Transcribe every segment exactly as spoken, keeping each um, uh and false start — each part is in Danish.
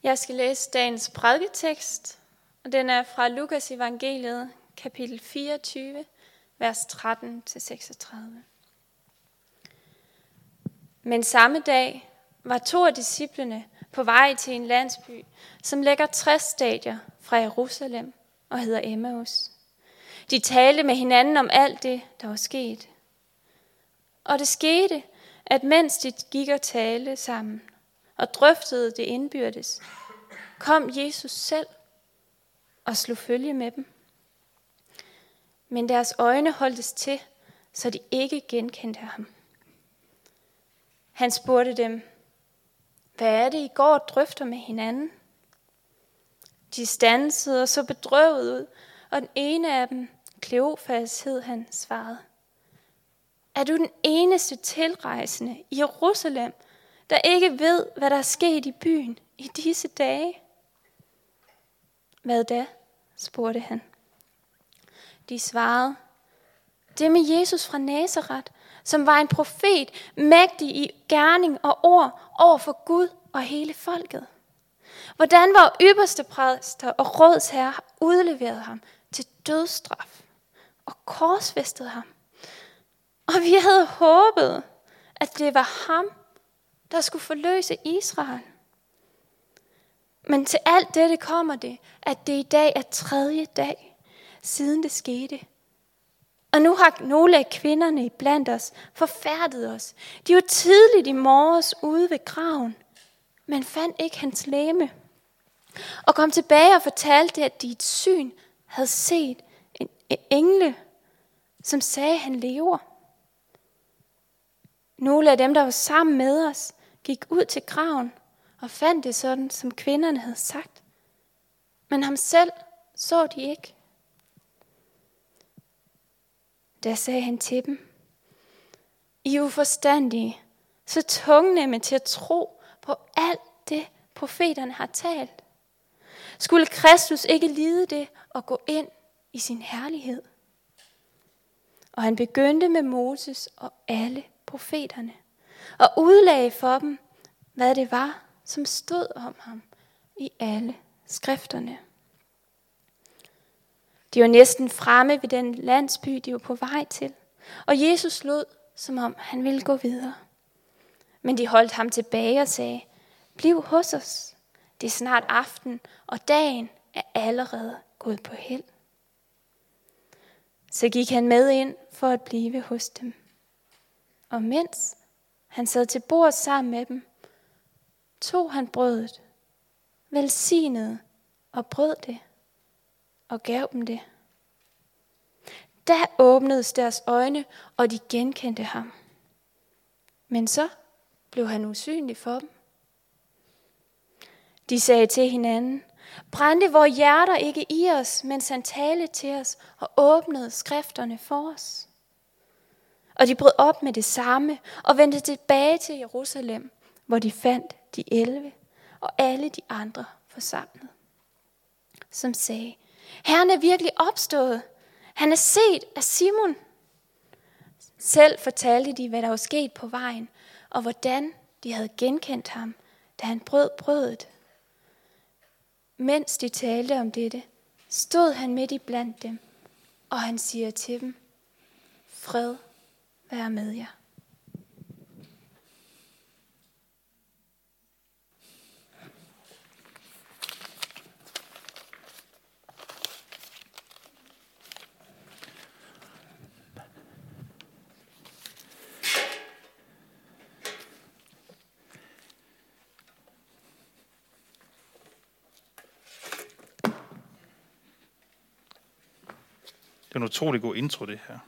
Jeg skal læse dagens prædiketekst, og den er fra Lukas evangeliet, kapitel fireogtyve, vers tretten til seksogtredive. Men samme dag var to af disciplene på vej til en landsby, som ligger tres stadier fra Jerusalem og hedder Emmaus. De talte med hinanden om alt det, der var sket. Og det skete, at mens de gik og talte sammen og drøftede det indbyrdes, kom Jesus selv og slog følge med dem. Men deres øjne holdtes til, så de ikke genkendte ham. Han spurgte dem, hvad er det, I går og drøfter med hinanden? De standsede og så bedrøvet ud, og den ene af dem, Kleofas hed han, svarede, er du den eneste tilrejsende i Jerusalem, der ikke ved, hvad der er sket i byen i disse dage? Hvad da? Spurgte han. De svarede, det med Jesus fra Nazaret, som var en profet, mægtig i gerning og ord over for Gud og hele folket. Hvordan var ypperste præster og rådsherre udleveret ham til dødsstraf og korsfæstet ham. Og vi havde håbet, at det var ham, der skulle forløse Israel. Men til alt dette kommer det, at det i dag er tredje dag, siden det skete. Og nu har nogle af kvinderne iblandt os forfærdet os. De var tidligt i morges ude ved graven, men fandt ikke hans legeme. Og kom tilbage og fortalte, at de i et syn havde set en engle, som sagde, at han lever. Nogle af dem, der var sammen med os, gik ud til graven og fandt det sådan, som kvinderne havde sagt. Men ham selv så de ikke. Da sagde han til dem, I er uforstandige, så tungnemme til at tro på alt det, profeterne har talt. Skulle Kristus ikke lide det og gå ind i sin herlighed? Og han begyndte med Moses og alle profeterne, og udlagde for dem, hvad det var, som stod om ham i alle skrifterne. De var næsten fremme ved den landsby, de var på vej til, og Jesus lod, som om han ville gå videre. Men de holdt ham tilbage og sagde, bliv hos os. Det er snart aften, og dagen er allerede gået på held. Så gik han med ind for at blive hos dem. Og mens han sad til bord sammen med dem, tog han brødet, velsignede og brød det og gav dem det. Da åbnedes deres øjne, og de genkendte ham. Men så blev han usynlig for dem. De sagde til hinanden, brændte vores hjerter ikke i os, mens han talte til os og åbnede skrifterne for os. Og de brød op med det samme og vendte tilbage til Jerusalem, hvor de fandt de elleve og alle de andre forsamlet, som sagde, Herren er virkelig opstået. Han er set af Simon. Selv fortalte de, hvad der var sket på vejen, og hvordan de havde genkendt ham, da han brød brødet. Mens de talte om dette, stod han midt i blandt dem, og han siger til dem, fred være med jer. Det er en utrolig god intro, det her.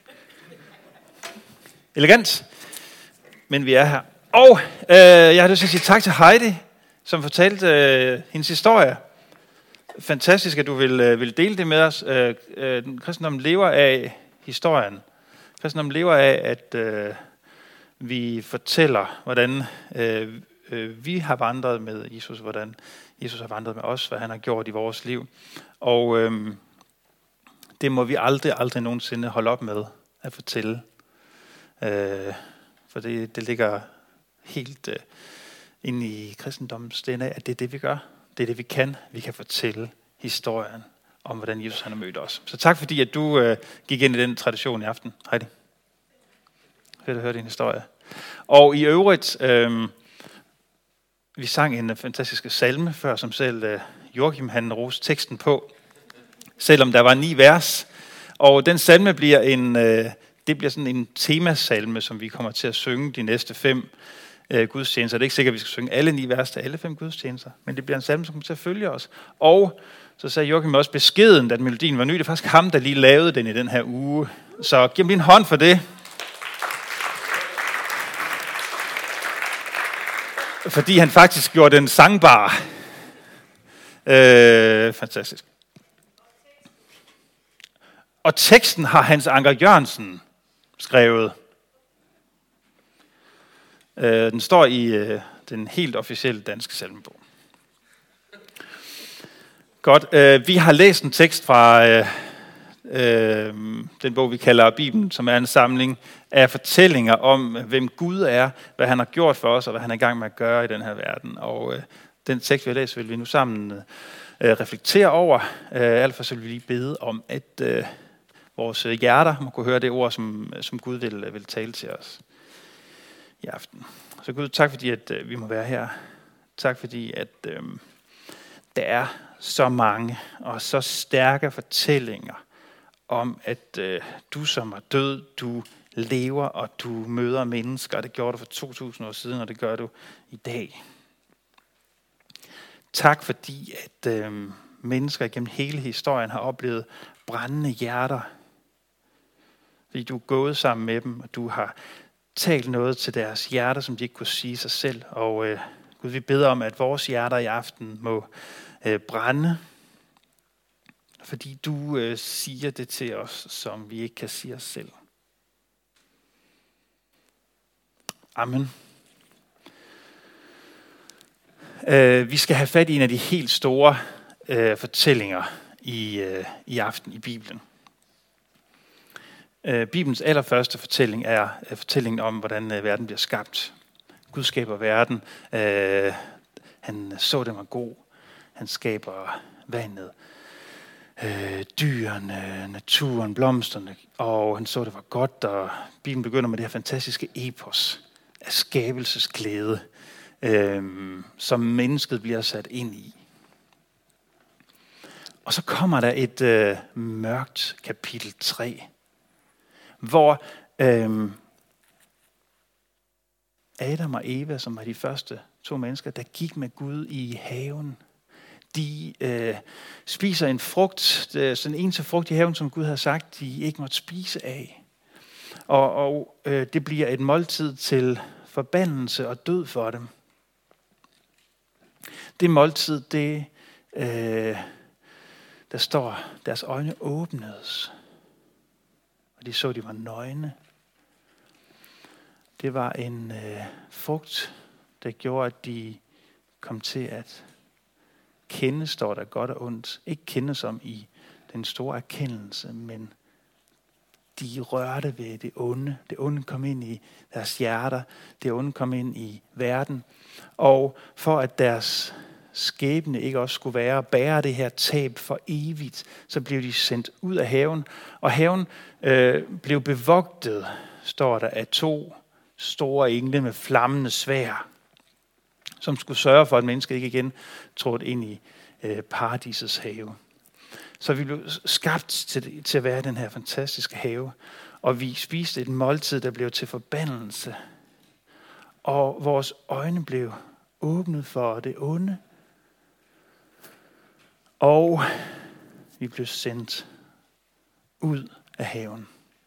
Elegant, men vi er her. Og øh, jeg har lyst til at sige tak til Heidi, som fortalte øh, hendes historie. Fantastisk, at du vil, øh, vil dele det med os. Øh, øh, kristendommen lever af historien. Kristendommen lever af, at øh, vi fortæller, hvordan øh, øh, vi har vandret med Jesus, hvordan Jesus har vandret med os, hvad han har gjort i vores liv. Og øh, det må vi aldrig, aldrig nogensinde holde op med at fortælle. Øh, for det, det ligger helt, ind i kristendommens D N A, at det er det, vi gør. Det er det, vi kan. Vi kan fortælle historien om, hvordan Jesus han har mødt os. Så tak fordi, at du øh, gik ind i den tradition i aften, Heidi. Fedt at høre din historie. Og i øvrigt, øh, vi sang en fantastisk salme før, som selv øh, Joachim han roste teksten på, selvom der var ni vers. Og den salme bliver en, øh, det bliver sådan en temasalme, som vi kommer til at synge de næste fem øh, gudstjenester. Det er ikke sikkert, at vi skal synge alle ni vers til alle fem gudstjenester, men det bliver en salme, som kommer til at følge os. Og så sagde Joachim også beskeden, at melodien var ny. Det er faktisk ham, der lige lavede den i den her uge. Så giv ham lige en hånd for det. Fordi han faktisk gjorde den sangbar. Øh, fantastisk. Og teksten har Hans Anker Jørgensen skrevet. Øh, den står i øh, den helt officielle danske salmebog. Godt. Øh, vi har læst en tekst fra øh, øh, den bog, vi kalder Bibelen, som er en samling af fortællinger om, hvem Gud er, hvad han har gjort for os, og hvad han er i gang med at gøre i den her verden. Og øh, den tekst, vi har læst, vil vi nu sammen øh, reflektere over. Øh, alt for så vil vi lige bede om, at øh, vores hjerter må kunne høre det ord, som, som Gud vil, vil tale til os i aften. Så Gud, tak fordi, at øh, vi må være her. Tak fordi, at øh, der er så mange og så stærke fortællinger om, at øh, du som er død, du lever, og du møder mennesker. Det gjorde du for to tusind år siden, og det gør du i dag. Tak fordi, at øh, mennesker gennem hele historien har oplevet brændende hjerter. Fordi du er gået sammen med dem, og du har talt noget til deres hjerter, som de ikke kunne sige sig selv. Og øh, Gud, vi beder om, at vores hjerter i aften må øh, brænde, fordi du øh, siger det til os, som vi ikke kan sige os selv. Amen. Øh, vi skal have fat i en af de helt store øh, fortællinger i, øh, i aften i Bibelen. Øh, Bibelens allerførste fortælling er øh, fortællingen om, hvordan øh, verden bliver skabt. Gud skaber verden. Øh, han så den var god. Han skaber vandet, øh, dyrene, naturen, blomsterne, og han så det var godt, og Bibelen begynder med det her fantastiske epos af skabelsesglæde, øh, som mennesket bliver sat ind i. Og så kommer der et øh, mørkt kapitel tre, hvor øh, Adam og Eva, som var de første to mennesker, der gik med Gud i haven, de øh, spiser en frugt, sådan en eneste frugt i haven, som Gud havde sagt, de ikke måtte spise af. Og, og øh, det bliver et måltid til forbandelse og død for dem. Det måltid, det, øh, der står, deres øjne åbnedes, og de så, at de var nøgne. Det var en øh, frugt, der gjorde, at de kom til at kende, står der godt og ondt. Ikke kende som i den store erkendelse, men de rørte ved det onde. Det onde kom ind i deres hjerter. Det onde kom ind i verden. Og for at deres skæbne ikke også skulle være at bære det her tab for evigt, så blev de sendt ud af haven. Og haven øh, blev bevogtet, står der, af to store engle med flammende sværd, som skulle sørge for, at mennesket ikke igen trådte ind i øh, paradisets have. Så vi blev skabt til, til at være den her fantastiske have, og vi spiste et måltid, der blev til forbandelse. Og vores øjne blev åbnet for det onde, og vi blev sendt ud af haven.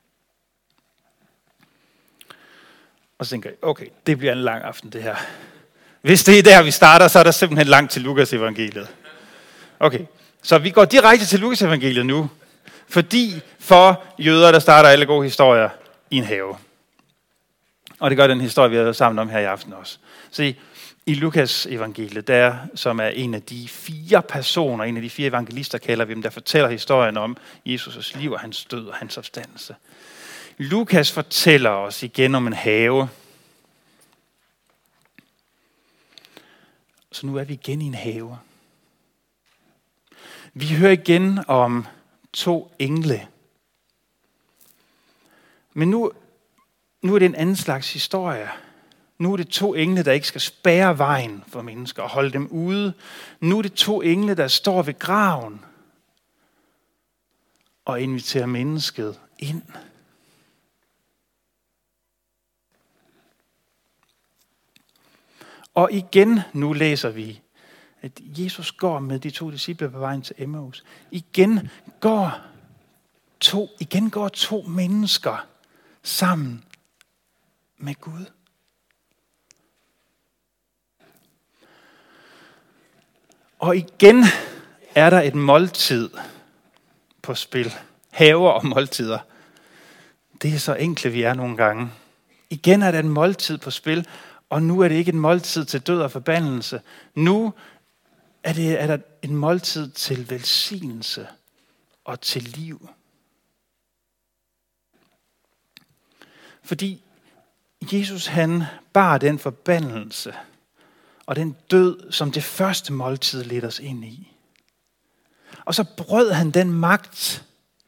Og så tænker jeg, okay, det bliver en lang aften det her. Hvis det er der, vi starter, så er der simpelthen langt til Lukas evangeliet. Okay, så vi går direkte til Lukas evangeliet nu. Fordi for jøder, der starter alle gode historier i en have. Og det gør den historie, vi har været sammen om her i aften også. Så i Lukas evangeliet, der, som er en af de fire personer, en af de fire evangelister, kalder vi dem, der fortæller historien om Jesus' liv og hans død og hans opstandelse. Lukas fortæller os igen om en have. Så nu er vi igen i en have. Vi hører igen om to engle. Men nu, nu er det en anden slags historie. Nu er det to engle, der ikke skal spærre vejen for mennesker og holde dem ude. Nu er det to engle, der står ved graven og inviterer mennesket ind. Og igen nu læser vi, at Jesus går med de to disciple på vejen til Emmaus. Igen går to, igen går to mennesker sammen med Gud. Og igen er der et måltid på spil. Haver og måltider. Det er så enkle, vi er nogle gange. Igen er der et måltid på spil, og nu er det ikke et måltid til død og forbandelse. Nu er, det, er der et måltid til velsignelse og til liv. Fordi Jesus han bar den forbandelse og den død, som det første måltid ledte os ind i. Og så brød han den magt.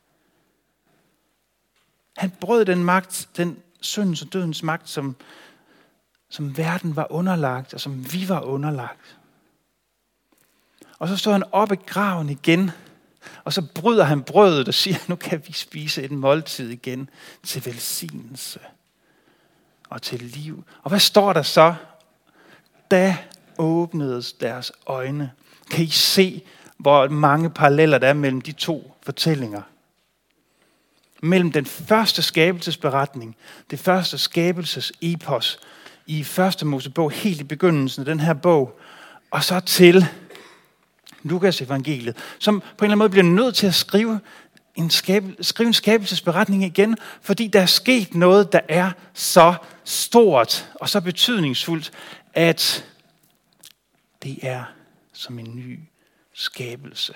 Han brød den magt, den syndens og dødens magt, som, som verden var underlagt, og som vi var underlagt. Og så står han op i graven igen, og så bryder han brødet og siger, nu kan vi spise et måltid igen til velsignelse og til liv. Og hvad står der så? Da åbnedes deres øjne. Kan I se, hvor mange paralleller der er mellem de to fortællinger? Mellem den første skabelsesberetning, det første skabelsesepos i første Mosebog, helt i begyndelsen af den her bog, og så til Lukas evangeliet, som på en eller anden måde bliver nødt til at skrive en, skab- skrive en skabelsesberetning igen, fordi der er sket noget, der er så stort og så betydningsfuldt, at det er som en ny skabelse.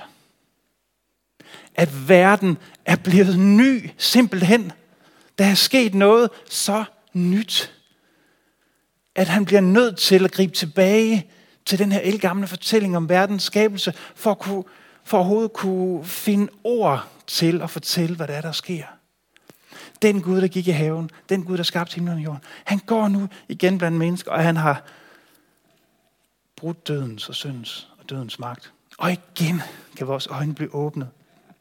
At verden er blevet ny, simpelthen. Der er sket noget så nyt, at han bliver nødt til at gribe tilbage til den her ældgamle fortælling om verdens skabelse, for at kunne, for overhovedet kunne finde ord til at fortælle, hvad der er, der sker. Den Gud, der gik i haven, den Gud, der skabte himlen og jorden, han går nu igen blandt mennesker, og han har brudt dødens og syndens og dødens magt. Og igen kan vores øjne blive åbnet.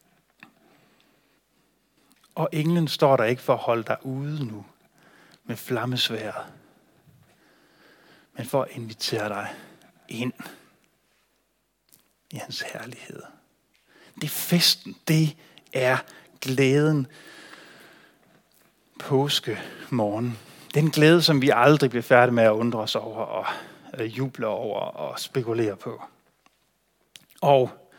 Og englen står der ikke for at holde dig ude nu med flammesværdet, men for at invitere dig ind i hans herlighed. Det er festen, det er glæden påskemorgen. Den glæde, som vi aldrig bliver færdige med at undre os over og øh, juble over og spekulere på. Og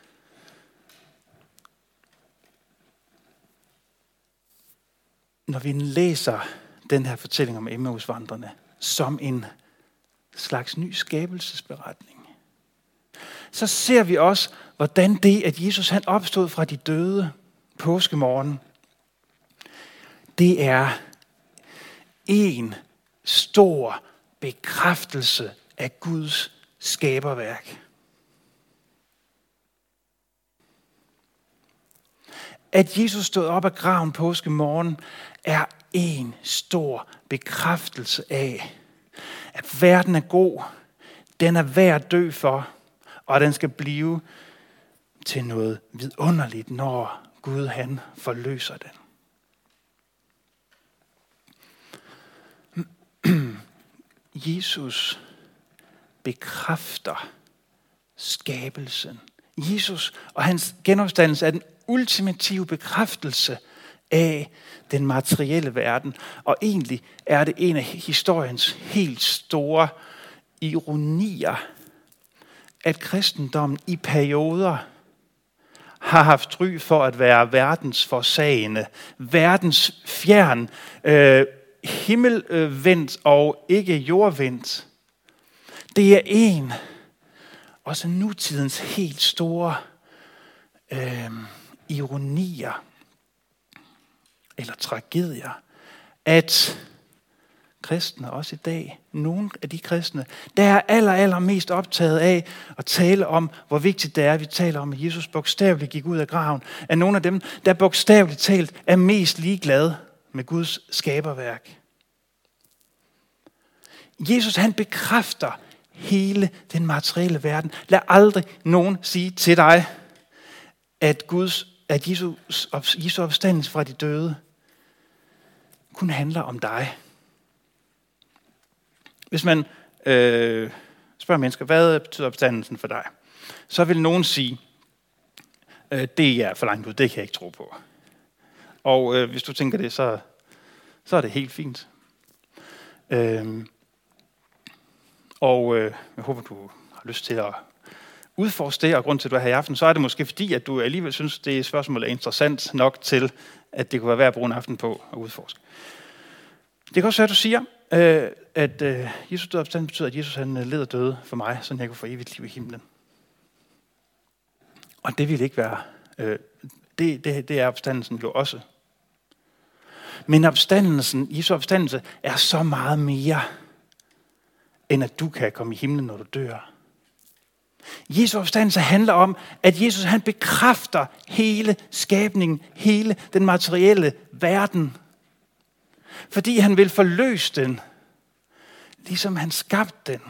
når vi læser den her fortælling om Emmausvandrerne som en slags ny skabelsesberetning, så ser vi også, hvordan det, at Jesus han opstod fra de døde påskemorgen, det er en stor bekræftelse af Guds skaberværk. At Jesus stod op af graven påskemorgen er en stor bekræftelse af, at verden er god, den er værd at dø for, og den skal blive til noget vidunderligt, når Gud han forløser den. Jesus bekræfter skabelsen. Jesus og hans genopstandelse er den ultimative bekræftelse af den materielle verden. Og egentlig er det en af historiens helt store ironier, at kristendommen i perioder har haft ry for at være verdens forsagende, verdens fjern, øh, himmelvendt og ikke jordvendt. Det er en, også nutidens helt store øh, ironier eller tragedier, at kristne, også i dag, nogle af de kristne, der er aller, aller mest optaget af at tale om, hvor vigtigt det er, at vi taler om, at Jesus bogstaveligt gik ud af graven, er nogle af dem, der bogstaveligt talt er mest ligeglade med Guds skaberværk. Jesus, han bekræfter hele den materielle verden. Lad aldrig nogen sige til dig, at, Guds, at Jesus, Jesu opstandelse fra de døde kun handler om dig. Hvis man øh, spørger mennesker, hvad betyder opstandelsen for dig? Så vil nogen sige, øh, det er for langt ud, det kan jeg ikke tro på. Og øh, hvis du tænker det, så, så er det helt fint. Øh, og øh, jeg håber, du har lyst til at udforske det, og grund til, at du er her i aften, så er det måske fordi, at du alligevel synes, at det spørgsmål er interessant nok til, at det kunne være værd at bruge en aften på at udforske. Det kan også være, at du siger, øh, at øh, Jesus døde opstanden betyder, at Jesus han led og døde for mig, så jeg kunne få evigt liv i himlen. Og det vil ikke være. Øh, det, det, det er opstandelsen jo også. Men opstandelsen, Jesu opstandelse, er så meget mere, end at du kan komme i himlen, når du dør. Jesu opstandelse handler om, at Jesus han bekræfter hele skabningen, hele den materielle verden. Fordi han vil forløse den, ligesom han skabte den.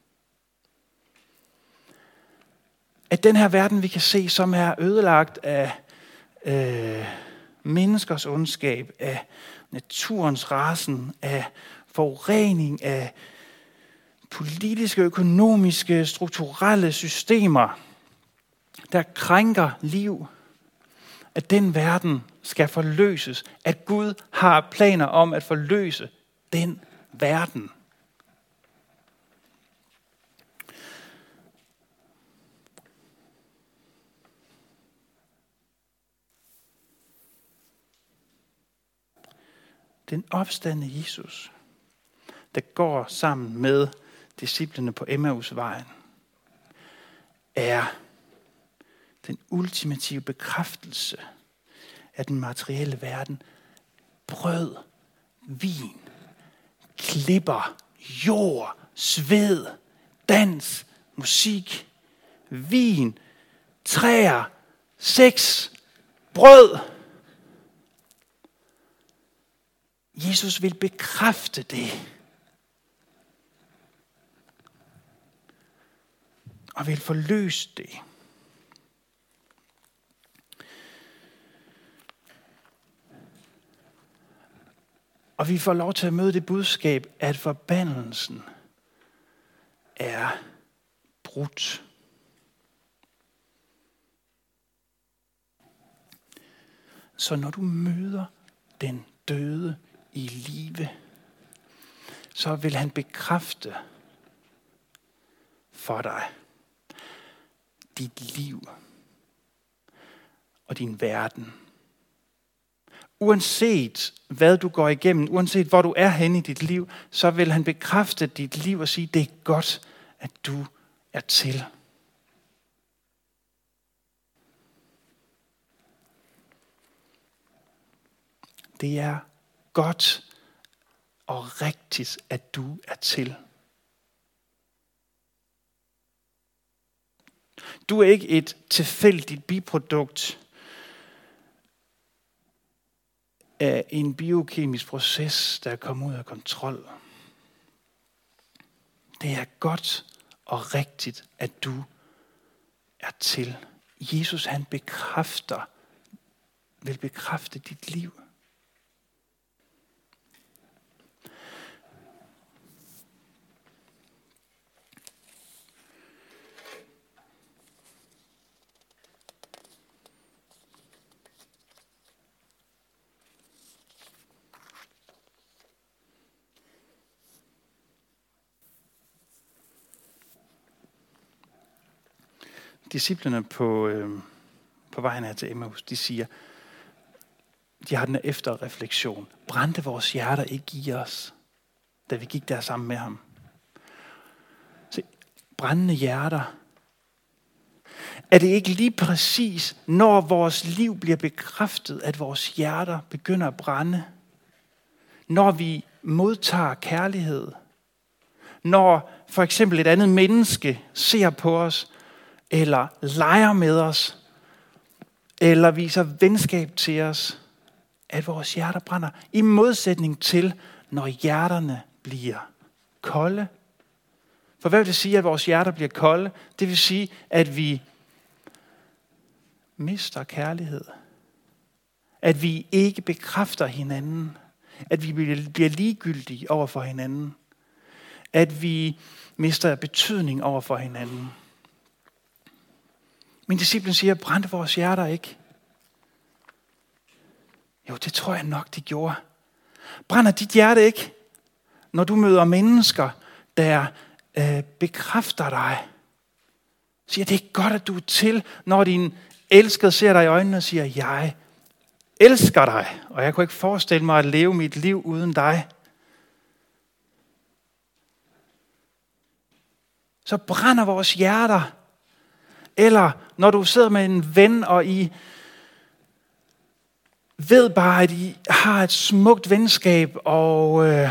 At den her verden, vi kan se, som er ødelagt af øh, menneskers ondskab, af naturens rasen, af forurening, af politiske, økonomiske, strukturelle systemer, der krænker liv, at den verden skal forløses, at Gud har planer om at forløse den verden. Den opstandne Jesus, der går sammen med disciplene på Emmausvejen, er den ultimative bekræftelse af den materielle verden. Brød, vin, klipper, jord, sved, dans, musik, vin, træer, sex, brød. Jesus vil bekræfte det. Og vil forløse det. Og vi får lov til at møde det budskab, at forbandelsen er brudt. Så når du møder den døde i live, så vil han bekræfte for dig dit liv og din verden. Uanset hvad du går igennem, uanset hvor du er henne i dit liv, så vil han bekræfte dit liv og sige, det er godt, at du er til. Det er godt og rigtigt, at du er til. Du er ikke et tilfældigt biprodukt af en biokemisk proces, der er kommet ud af kontrol. Det er godt og rigtigt, at du er til. Jesus, han bekræfter, vil bekræfte dit liv. Disciplerne på, øh, på vejen her til Emmaus, de siger, de har den efterreflektion. Brændte vores hjerter ikke i os, da vi gik der sammen med ham? Se, brændende hjerter. Er det ikke lige præcis, når vores liv bliver bekræftet, at vores hjerter begynder at brænde? Når vi modtager kærlighed. Når for eksempel et andet menneske ser på os, eller leger med os, eller viser venskab til os, at vores hjerter brænder. I modsætning til, når hjerterne bliver kolde. For hvad vil det sige, at vores hjerter bliver kolde? Det vil sige, at vi mister kærlighed. At vi ikke bekræfter hinanden. At vi bliver ligegyldige over for hinanden. At vi mister betydning over for hinanden. Min disciplen siger, brændte vores hjerter ikke? Jo, det tror jeg nok, de gjorde. Brænder dit hjerte ikke, når du møder mennesker, der øh, bekræfter dig? Siger, det er godt, at du er til, når din elskede ser dig i øjnene og siger, jeg elsker dig, og jeg kunne ikke forestille mig at leve mit liv uden dig. Så brænder vores hjerter. Eller når du sidder med en ven, og I ved bare, at I har et smukt venskab, og øh,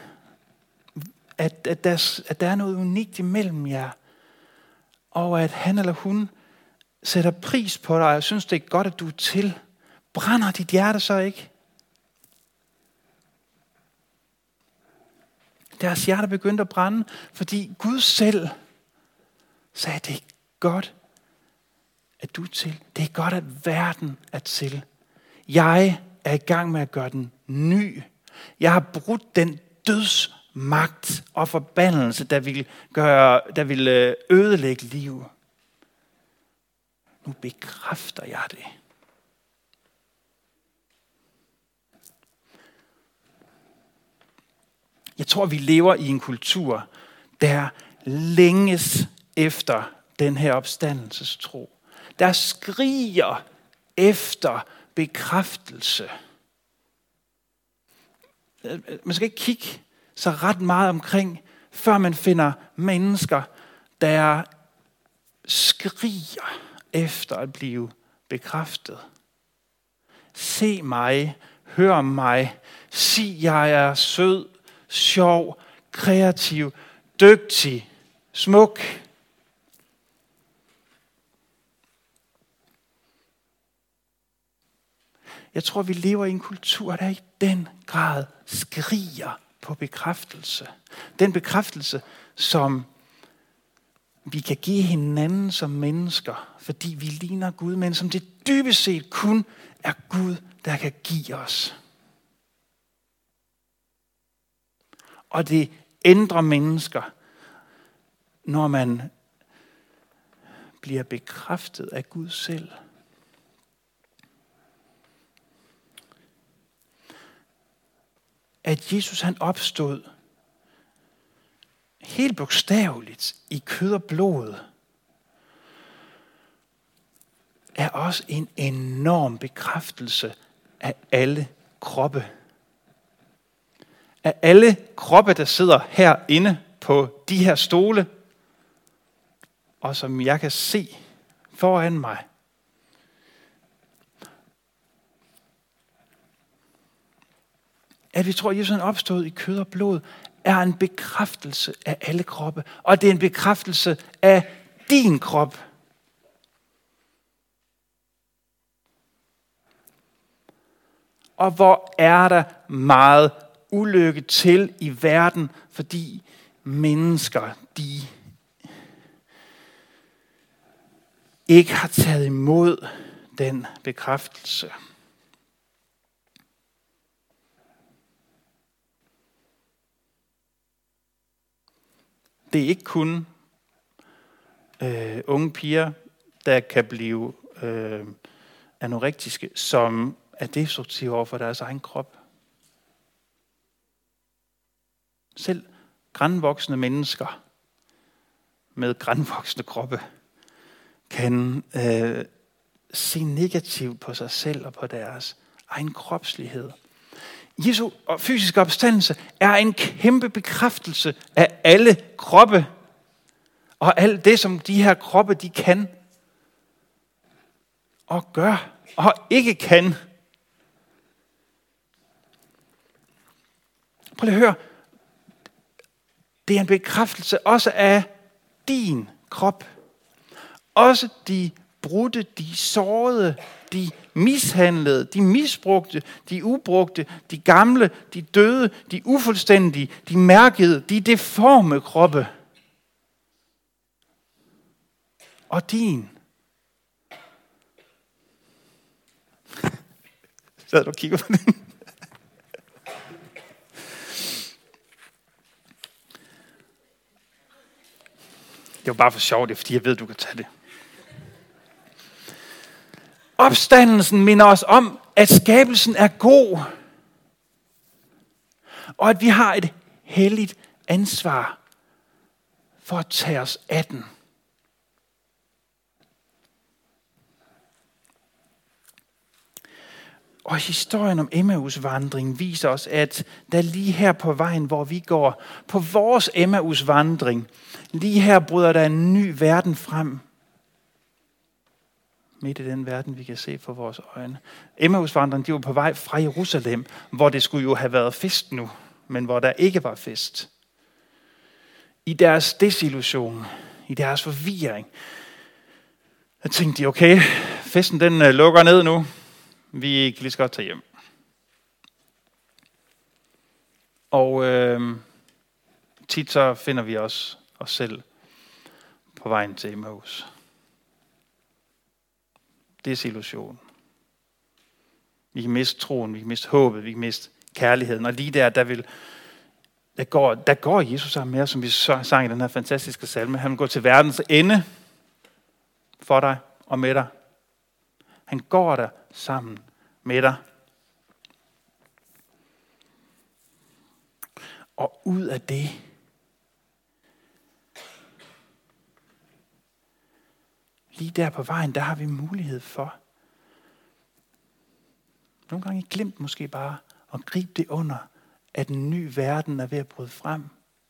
at, at, der, at der er noget unikt imellem jer, og at han eller hun sætter pris på dig, og synes, det er godt, at du er til. Brænder dit hjerte så ikke? Deres hjerte begyndte at brænde, fordi Gud selv sagde, det er godt, at du er til. Det er godt, at verden er til. Jeg er i gang med at gøre den ny. Jeg har brudt den dødsmagt og forbandelse, der vil, gøre, der vil ødelægge liv. Nu bekræfter jeg det. Jeg tror, vi lever i en kultur, der længes efter den her opstandelsestro. Der skriger efter bekræftelse. Man skal ikke kigge så ret meget omkring, før man finder mennesker, der skriger efter at blive bekræftet. Se mig, hør mig, sig jeg er sød, sjov, kreativ, dygtig, smuk. Jeg tror, vi lever i en kultur, der i den grad skriger på bekræftelse. Den bekræftelse, som vi kan give hinanden som mennesker, fordi vi ligner Gud, men som det dybest set kun er Gud, der kan give os. Og det ændrer mennesker, når man bliver bekræftet af Gud selv. At Jesus han opstod helt bogstaveligt i kød og blod, er også en enorm bekræftelse af alle kroppe. Af alle kroppe, der sidder herinde på de her stole, og som jeg kan se foran mig. At vi tror, at Jesus er opstået i kød og blod, er en bekræftelse af alle kroppe. Og det er en bekræftelse af din krop. Og hvor er der meget ulykke til i verden, fordi mennesker, de ikke har taget imod den bekræftelse. Det er ikke kun øh, unge piger, der kan blive øh, anorektiske, som er destruktive over for deres egen krop. Selv grænvoksne mennesker med grænvoksne kroppe kan øh, se negativt på sig selv og på deres egen kropslighed. Jesu fysiske opstandelse er en kæmpe bekræftelse af alle kroppe. Og alt det, som de her kroppe, de kan og gør og ikke kan. Prøv lige at høre. Det er en bekræftelse også af din krop. Også de brudte, de sårede, de mishandlede, de misbrugte, de ubrugte, de gamle, de døde, de ufuldstændige, de mærkede, de deforme kroppe. Og din. Så du kigger på den. Det var bare for sjovt, det er fordi jeg ved, du kan tage det. Opstandelsen minder os om, at skabelsen er god. Og at vi har et helligt ansvar for at tage os af den. Og historien om Emmaus-vandringen viser os, at der lige her på vejen, hvor vi går, på vores Emmaus-vandring, lige her bryder der en ny verden frem. Midt i den verden, vi kan se for vores øjne. Emmaus-vandringen, de var på vej fra Jerusalem, hvor det skulle jo have været fest nu, men hvor der ikke var fest. I deres desillusion, i deres forvirring, der tænkte de, okay, festen den lukker ned nu. Vi kan lige så godt tage hjem. Og øh, tit så finder vi os, os selv på vejen til Emmaus. Desillusion. Vi kan miste troen, vi kan miste håbet, vi kan miste kærligheden. Og lige der, der, vil, der, går, der går Jesus sammen med os, som vi sang i den her fantastiske salme. Han går til verdens ende for dig og med dig. Han går der sammen med dig. Og ud af det, lige der på vejen, der har vi mulighed for, nogle gange glemt måske bare, at gribe det under, at en ny verden er ved at bryde frem.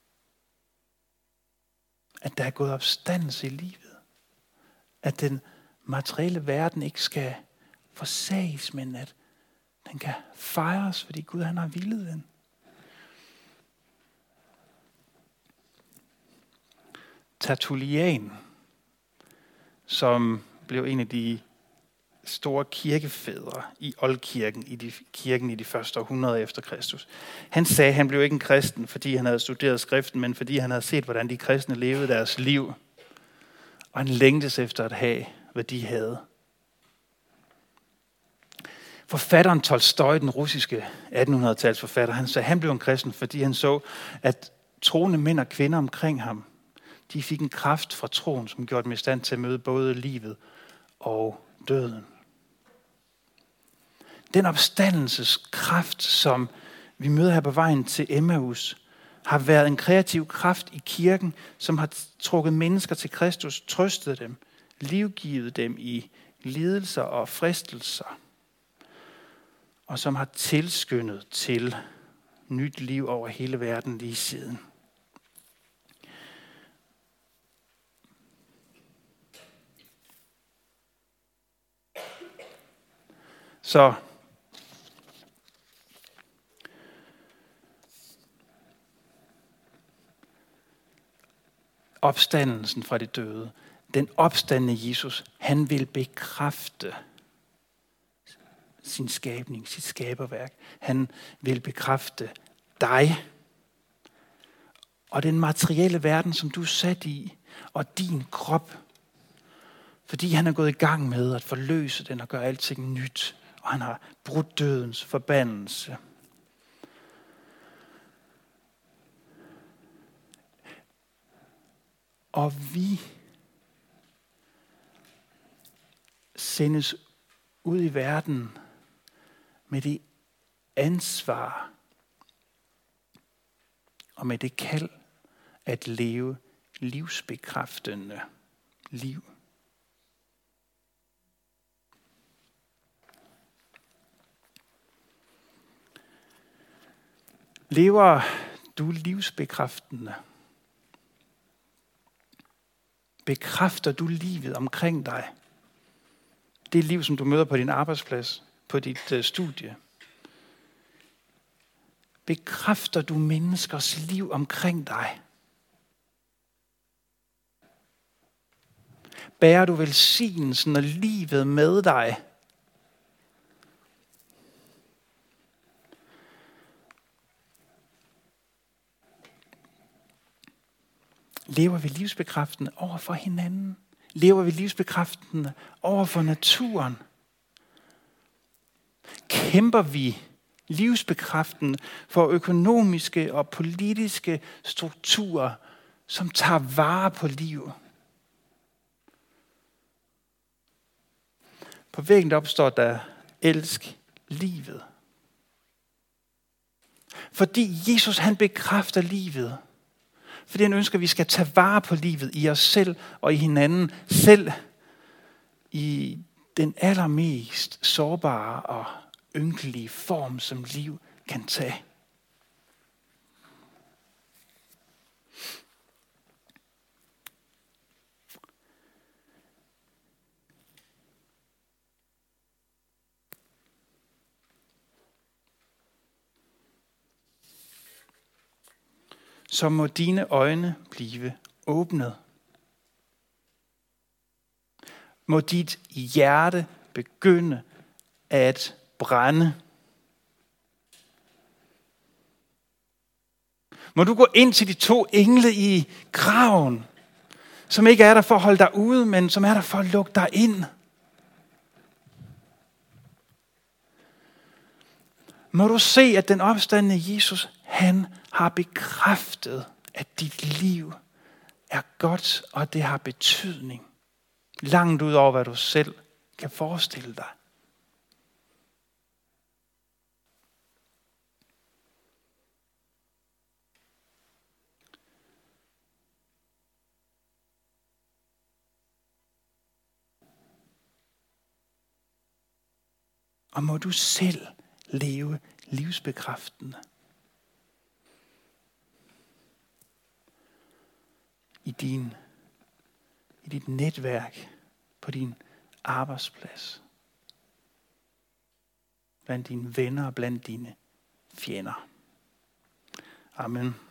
At der er gået opstandelse i livet. At den materielle verden ikke skal forsages, men at den kan fejres, fordi Gud han har villet den. Tertullian, som blev en af de store kirkefædre i oldkirken, i de, kirken i de første århundreder efter Kristus. Han sagde, at han blev ikke en kristen, fordi han havde studeret skriften, men fordi han havde set, hvordan de kristne levede deres liv. Og han længtes efter at have, hvad de havde. Forfatteren Tolstoj, den russiske attenhundrede-tals forfatter, han sagde, at han blev en kristen, fordi han så, at troende mænd og kvinder omkring ham, de fik en kraft fra troen, som gjorde dem i stand til at møde både livet og døden. Den opstandelseskraft, som vi møder her på vejen til Emmaus, har været en kreativ kraft i kirken, som har trukket mennesker til Kristus, trøstet dem, livgivet dem i lidelser og fristelser, og som har tilskyndet til nyt liv over hele verden lige siden. Så opstandelsen fra de døde, den opstandne Jesus, han vil bekræfte sin skabning, sit skaberværk. Han vil bekræfte dig og den materielle verden, som du er sat i, og din krop. Fordi han er gået i gang med at forløse den og gøre alting nyt. Og han har brudt dødens forbandelse. Og vi sendes ud i verden med det ansvar og med det kald at leve livsbekræftende liv. Lever du livsbekræftende? Bekræfter du livet omkring dig? Det liv, som du møder på din arbejdsplads, på dit uh, studie. bekræfter du menneskers liv omkring dig? Bærer du velsignelsen og livet med dig? Lever vi livsbekræftende over for hinanden? Lever vi livsbekræftende over for naturen? Kæmper vi livsbekræftende for økonomiske og politiske strukturer, som tager vare på liv? På væggen der opstår der elsk livet. Fordi Jesus han bekræfter livet. Fordi han ønsker, at vi skal tage vare på livet i os selv og i hinanden. Selv i den allermest sårbare og ynkelige form, som liv kan tage. Så må dine øjne blive åbnet. Må dit hjerte begynde at brænde. Må du gå ind til de to engle i graven, som ikke er der for at holde dig ude, men som er der for at lukke dig ind. Må du se, at den opstandne Jesus, han har bekræftet, at dit liv er godt, og det har betydning. Langt ud over, hvad du selv kan forestille dig. Og må du selv leve livsbekræftende. I din, i dit netværk, på din arbejdsplads, blandt dine venner og blandt dine fjender. Amen.